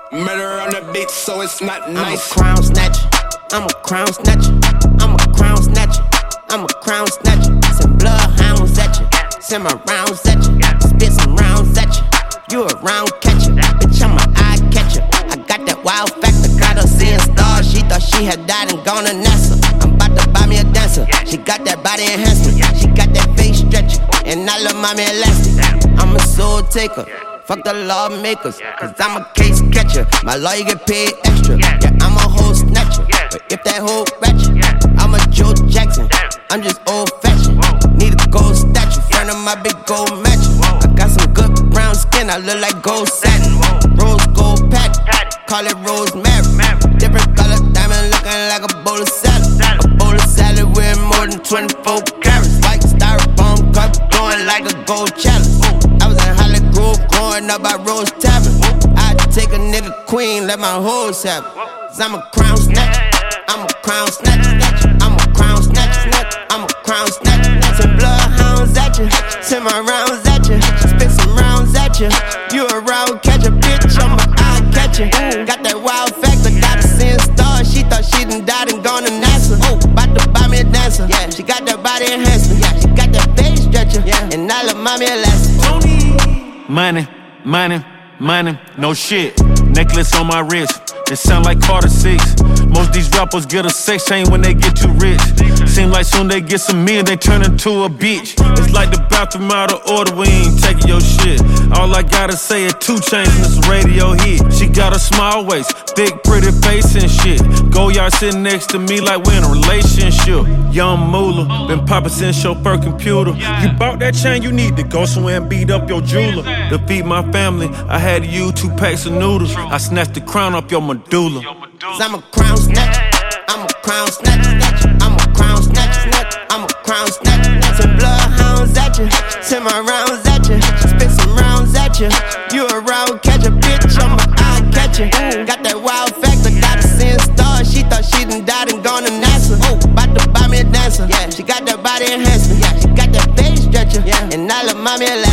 Murder on the beat, so it's not nice. I'm a crown snatcher. I'm a crown snatcher. I'm a crown snatcher. I'm a crown snatcher. Send bloodhounds at you. Send my rounds at you. Spit some rounds at you. You a round catcher. Bitch, I'm an eye catcher. I got that wild factor. Got her seeing stars. She thought she had died and gone to NASA. I'm about to buy me a dancer. She got that body enhancement. She got that face stretcher. And I love mommy elastic. I'm a soul taker. Fuck the lawmakers, cause I'm a case catcher. My lawyer get paid extra. Yeah, I'm a whole snatcher. But if that whole ratchet, I'm a Joe Jackson. I'm just old fashioned. Need a gold statue, front of my big gold mattress. I got some good brown skin, I look like gold satin. Rose gold patch, call it rosemary. Different color diamond looking like a bowl of salad. A bowl of salad with more than 24 carats. White styrofoam cup, going like a gold chalice. I was in Hollywood Grove, growing up by Rose Tavern. I'd take a nigga queen, let my hoes have it. Cause I'm a crown snatcher. I'm a crown snatcher. I'm a crown snatcher. I'm a crown snatcher. Send bloodhounds at you. Send my rounds at you. Spit some rounds at you. You a round catcher, bitch. I'm an eye catcher. Got that wild factor. Got her seeing stars. She thought she done died and gone to NASA. About to buy me a dancer. Yeah, she got that body enhancement. Yeah, she got that face stretcher. Yeah, and I love mommy elastic. Money, money, money, no shit. Necklace on my wrist, it sound like Carter 6. Most these rappers get a sex chain when they get too rich. Seem like soon they get some meal, they turn into a bitch. It's like the bathroom out of order, we ain't taking your shit. All I gotta say is 2 Chainz and this radio hit. She got a small waist, thick pretty face and shit. Goyard sitting next to me like we're in a relationship. Young Moolah, been poppin' since your first computer. You bought that chain, you need to go somewhere and beat up your jeweler. To feed my family, I had to use 2 packs of noodles. I snatched the crown up your medulla. Cause I'm a crown snatcher. I'm a crown snatcher. I'm a crown snatcher. I'm a crown snatcher. Send bloodhounds at you. Send my rounds at you. Spit some rounds at you. You a round catcher, bitch. I'm an eye catcher. Got that wild factor. Got her seeing stars. She thought she done died and gone to NASA. About to buy me a dancer. Yeah, she got that body enhancement. Yeah, she got that face stretcher. Yeah, and I love mommy